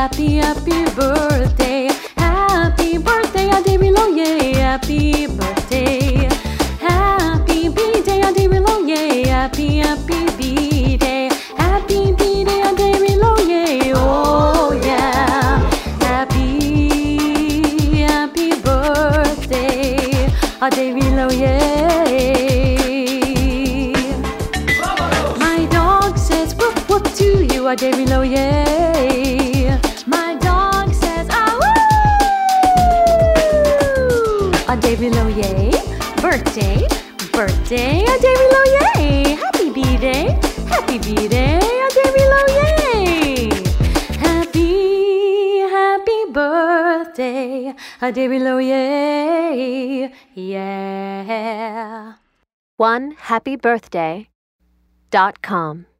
happy, happy birthday. Happy birthday, a day below, yay. Happy birthday. Happy B-day, a day below, yay. Happy, happy B-day. Happy B-day, a day below, yay. Oh yeah. Happy, happy birthday, a day below, yay. My dog says whoop whoop to you, a day below, yay. My dog says ah woo, a day below, yay. Birthday, birthday, a day below, yay. Happy B-day, happy B-day, a day below, yay. Happy, happy birthday, a day below, yay. Yeah. OneHappyBirthday.com